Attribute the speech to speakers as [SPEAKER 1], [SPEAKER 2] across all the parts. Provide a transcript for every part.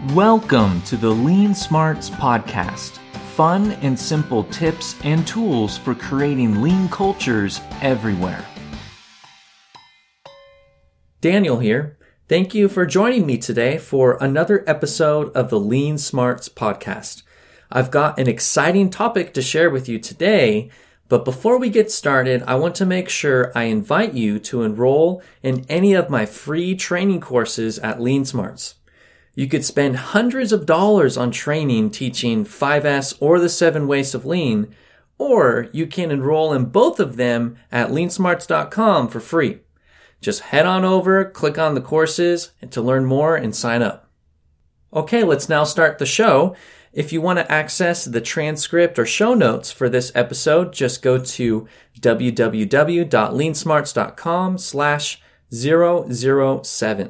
[SPEAKER 1] Welcome to the Lean Smarts Podcast. Fun and simple tips and tools for creating lean cultures everywhere.
[SPEAKER 2] Daniel here. Thank you for joining me today for another episode of the Lean Smarts Podcast. I've got an exciting topic to share with you today, but before we get started, I want to make sure I invite you to enroll in any of my free training courses at Lean Smarts. You could spend hundreds of dollars on training teaching 5S or the 7 Ways of Lean, or you can enroll in both of them at leansmarts.com for free. Just head on over, click on the courses to learn more and sign up. Okay, let's now start the show. If you want to access the transcript or show notes for this episode, just go to www.leansmarts.com/007.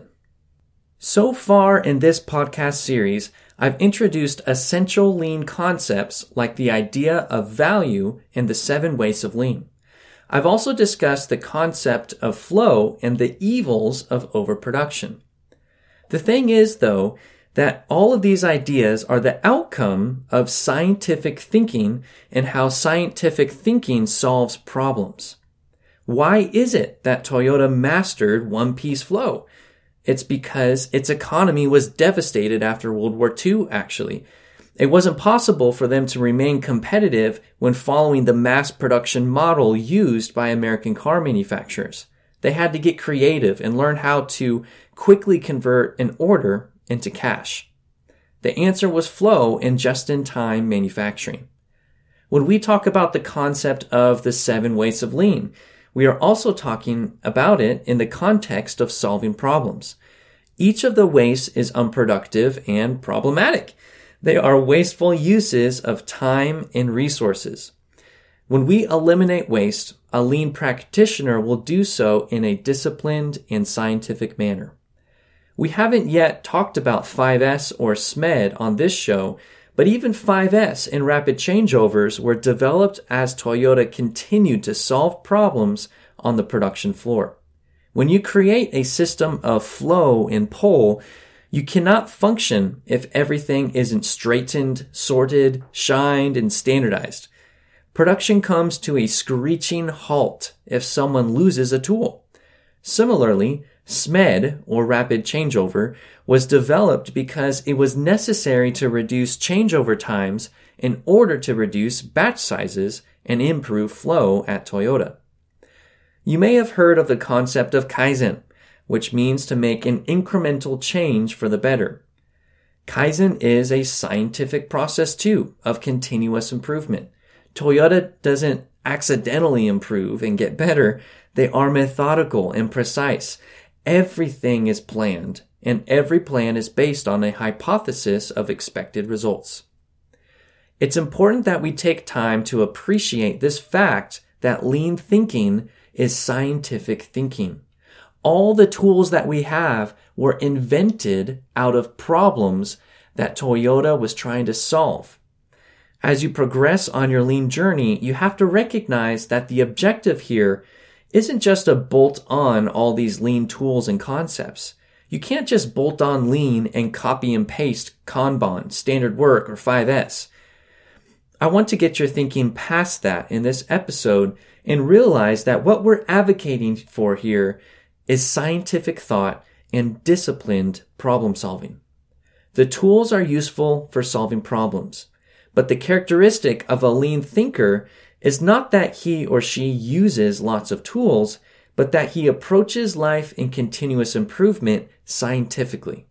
[SPEAKER 2] So far in this podcast series, I've introduced essential lean concepts like the idea of value and the 7 ways of lean. I've also discussed the concept of flow and the evils of overproduction. The thing is, though, that all of these ideas are the outcome of scientific thinking and how scientific thinking solves problems. Why is it that Toyota mastered one-piece flow? It's because its economy was devastated after World War II, actually. It wasn't possible for them to remain competitive when following the mass production model used by American car manufacturers. They had to get creative and learn how to quickly convert an order into cash. The answer was flow and just-in-time manufacturing. When we talk about the concept of the 7 ways of lean, we are also talking about it in the context of solving problems. Each of the wastes is unproductive and problematic. They are wasteful uses of time and resources. When we eliminate waste, a lean practitioner will do so in a disciplined and scientific manner. We haven't yet talked about 5S or SMED on this show, but even 5S and rapid changeovers were developed as Toyota continued to solve problems on the production floor. When you create a system of flow and pull, you cannot function if everything isn't straightened, sorted, shined, and standardized. Production comes to a screeching halt if someone loses a tool. Similarly, SMED, or rapid changeover, was developed because it was necessary to reduce changeover times in order to reduce batch sizes and improve flow at Toyota. You may have heard of the concept of Kaizen, which means to make an incremental change for the better. Kaizen is a scientific process too of continuous improvement. Toyota doesn't accidentally improve and get better. They are methodical and precise. Everything is planned, and every plan is based on a hypothesis of expected results. It's important that we take time to appreciate this fact that lean thinking is scientific thinking. All the tools that we have were invented out of problems that Toyota was trying to solve. As you progress on your lean journey, you have to recognize that the objective here isn't just to bolt on all these lean tools and concepts. You can't just bolt on lean and copy and paste Kanban, standard work, or 5S. I want to get your thinking past that in this episode and realize that what we're advocating for here is scientific thought and disciplined problem solving. The tools are useful for solving problems, but the characteristic of a lean thinker is not that he or she uses lots of tools, but that he approaches life in continuous improvement scientifically.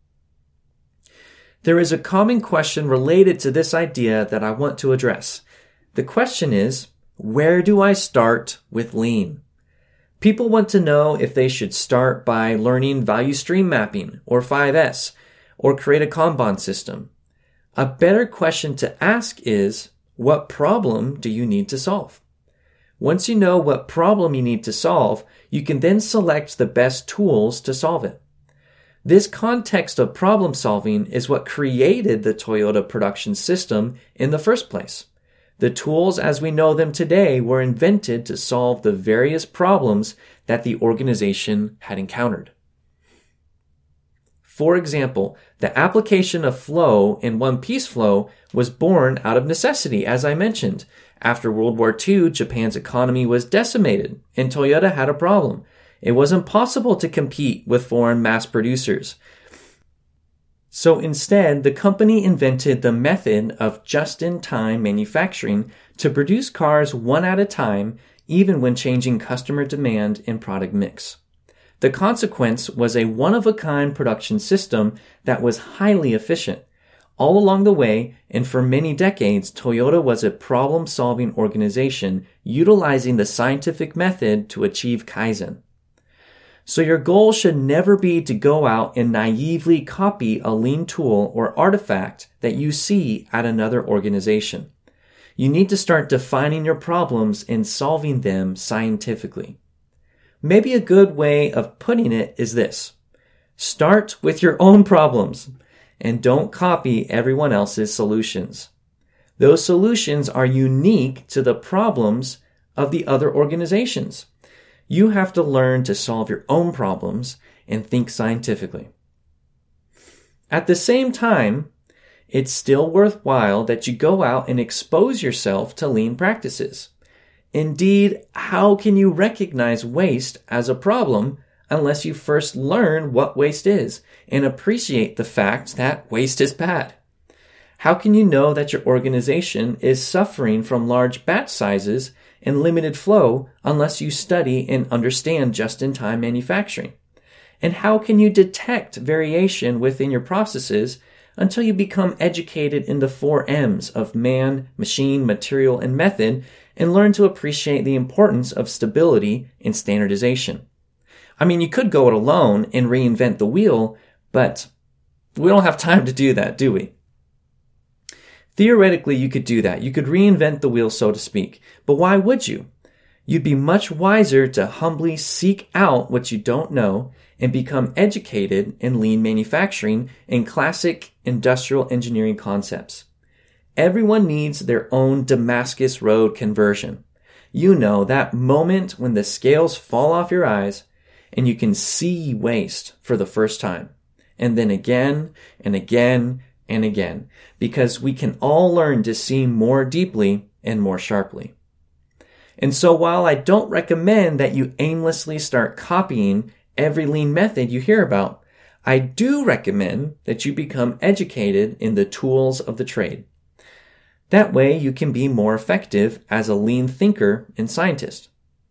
[SPEAKER 2] There is a common question related to this idea that I want to address. The question is, where do I start with lean? People want to know if they should start by learning value stream mapping or 5S or create a Kanban system. A better question to ask is, what problem do you need to solve? Once you know what problem you need to solve, you can then select the best tools to solve it. This context of problem solving is what created the Toyota production system in the first place. The tools as we know them today were invented to solve the various problems that the organization had encountered. For example, the application of flow in one-piece flow was born out of necessity, as I mentioned. After World War II, Japan's economy was decimated, and Toyota had a problem. It was impossible to compete with foreign mass producers. So instead, the company invented the method of just-in-time manufacturing to produce cars one at a time, even when changing customer demand and product mix. The consequence was a one-of-a-kind production system that was highly efficient. All along the way, and for many decades, Toyota was a problem-solving organization utilizing the scientific method to achieve Kaizen. So your goal should never be to go out and naively copy a lean tool or artifact that you see at another organization. You need to start defining your problems and solving them scientifically. Maybe a good way of putting it is this: start with your own problems and don't copy everyone else's solutions. Those solutions are unique to the problems of the other organizations. You have to learn to solve your own problems and think scientifically. At the same time, it's still worthwhile that you go out and expose yourself to lean practices. Indeed, how can you recognize waste as a problem unless you first learn what waste is and appreciate the fact that waste is bad? How can you know that your organization is suffering from large batch sizes and limited flow unless you study and understand just-in-time manufacturing? And how can you detect variation within your processes until you become educated in the 4 M's of man, machine, material, and method, and learn to appreciate the importance of stability and standardization? I mean, you could go it alone and reinvent the wheel, but we don't have time to do that, do we? Theoretically, you could do that. You could reinvent the wheel, so to speak. But why would you? You'd be much wiser to humbly seek out what you don't know and become educated in lean manufacturing and classic industrial engineering concepts. Everyone needs their own Damascus Road conversion. You know, that moment when the scales fall off your eyes and you can see waste for the first time. And then again and again and again, because we can all learn to see more deeply and more sharply. And so while I don't recommend that you aimlessly start copying every lean method you hear about, I do recommend that you become educated in the tools of the trade. That way you can be more effective as a lean thinker and scientist.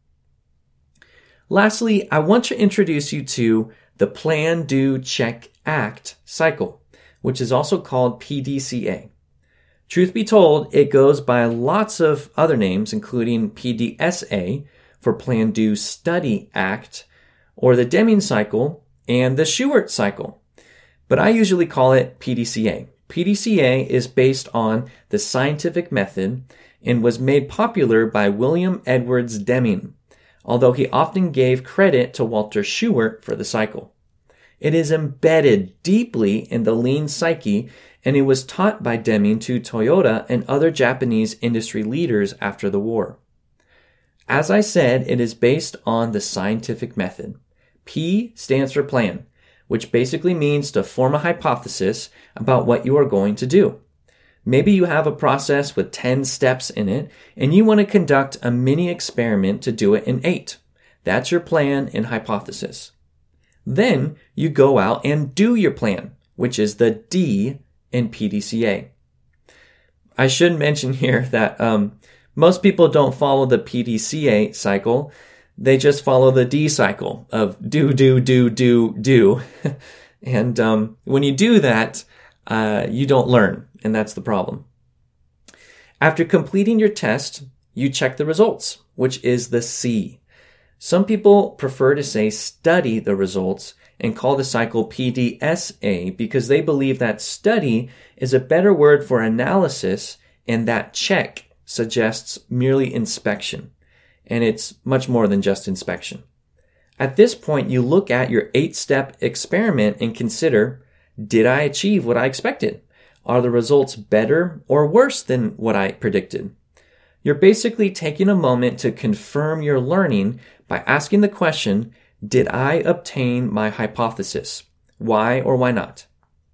[SPEAKER 2] Lastly, I want to introduce you to the Plan, Do, Check, Act cycle, which is also called PDCA. Truth be told, it goes by lots of other names, including PDSA for Plan, Do, Study, Act, or the Deming cycle and the Shewhart cycle. But I usually call it PDCA. PDCA is based on the scientific method and was made popular by William Edwards Deming, although he often gave credit to Walter Shewhart for the cycle. It is embedded deeply in the lean psyche, and it was taught by Deming to Toyota and other Japanese industry leaders after the war. As I said, it is based on the scientific method. P stands for plan, which basically means to form a hypothesis about what you are going to do. Maybe you have a process with 10 steps in it, and you want to conduct a mini experiment to do it in 8. That's your plan and hypothesis. Then you go out and do your plan, which is the D in PDCA. I should mention here that most people don't follow the PDCA cycle. They just follow the D cycle of do. And when you do that, you don't learn, and that's the problem. After completing your test, you check the results, which is the C. Some people prefer to say study the results and call the cycle PDSA because they believe that study is a better word for analysis and that check suggests merely inspection. And it's much more than just inspection. At this point, you look at your 8-step experiment and consider, did I achieve what I expected? Are the results better or worse than what I predicted? You're basically taking a moment to confirm your learning by asking the question, did I obtain my hypothesis? Why or why not?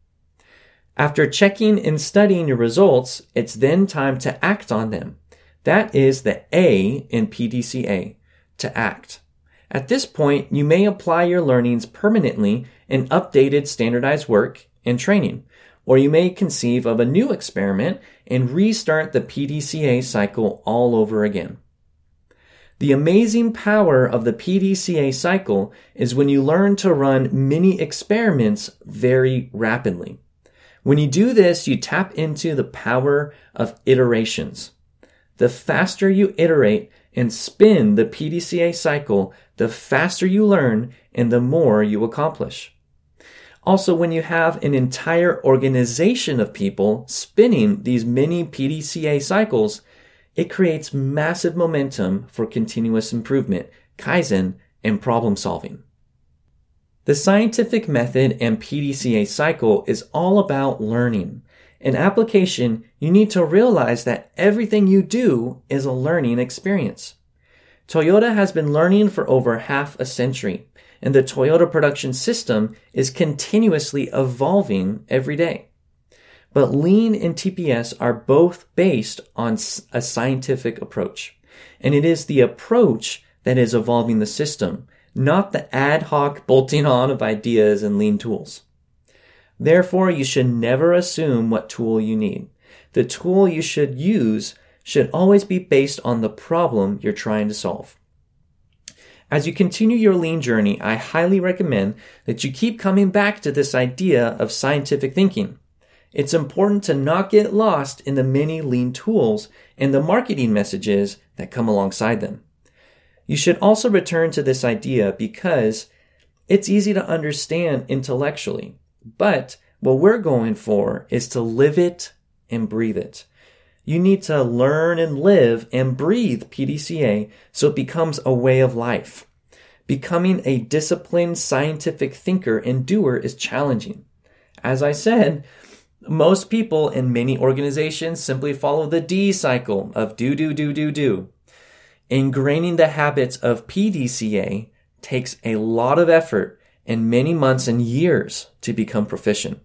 [SPEAKER 2] After checking and studying your results, it's then time to act on them. That is the A in PDCA, to act. At this point, you may apply your learnings permanently in updated standardized work and training, or you may conceive of a new experiment and restart the PDCA cycle all over again. The amazing power of the PDCA cycle is when you learn to run mini experiments very rapidly. When you do this, you tap into the power of iterations. The faster you iterate and spin the PDCA cycle, the faster you learn and the more you accomplish. Also, when you have an entire organization of people spinning these mini PDCA cycles, it creates massive momentum for continuous improvement, Kaizen, and problem solving. The scientific method and PDCA cycle is all about learning. In application, you need to realize that everything you do is a learning experience. Toyota has been learning for over half a century, and the Toyota production system is continuously evolving every day. But Lean and TPS are both based on a scientific approach, and it is the approach that is evolving the system, not the ad hoc bolting on of ideas and Lean tools. Therefore, you should never assume what tool you need. The tool you should use should always be based on the problem you're trying to solve. As you continue your Lean journey, I highly recommend that you keep coming back to this idea of scientific thinking. It's important to not get lost in the many Lean tools and the marketing messages that come alongside them. You should also return to this idea because it's easy to understand intellectually, but what we're going for is to live it and breathe it. You need to learn and live and breathe PDCA so it becomes a way of life. Becoming a disciplined scientific thinker and doer is challenging. As I said, most people in many organizations simply follow the D cycle of do. Ingraining the habits of PDCA takes a lot of effort and many months and years to become proficient.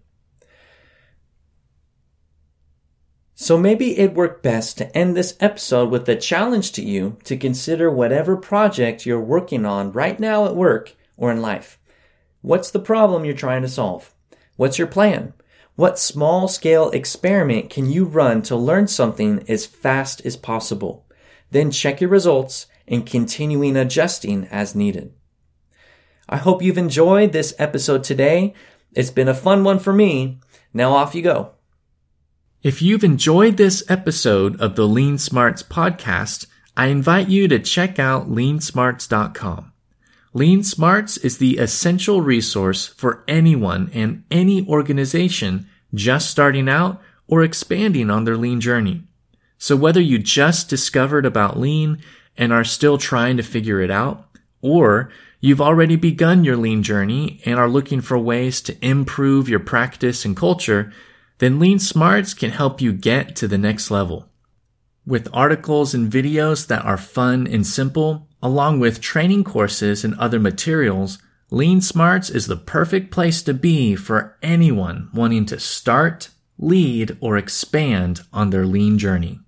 [SPEAKER 2] So maybe it worked best to end this episode with a challenge to you to consider whatever project you're working on right now at work or in life. What's the problem you're trying to solve? What's your plan? What small-scale experiment can you run to learn something as fast as possible? Then check your results and continuing adjusting as needed. I hope you've enjoyed this episode today. It's been a fun one for me. Now off you go.
[SPEAKER 1] If you've enjoyed this episode of the Lean Smarts podcast, I invite you to check out leansmarts.com. Lean Smarts is the essential resource for anyone and any organization just starting out or expanding on their Lean journey. So whether you just discovered about Lean and are still trying to figure it out, or you've already begun your Lean journey and are looking for ways to improve your practice and culture, then Lean Smarts can help you get to the next level. With articles and videos that are fun and simple, along with training courses and other materials, Lean Smarts is the perfect place to be for anyone wanting to start, lead, or expand on their Lean journey.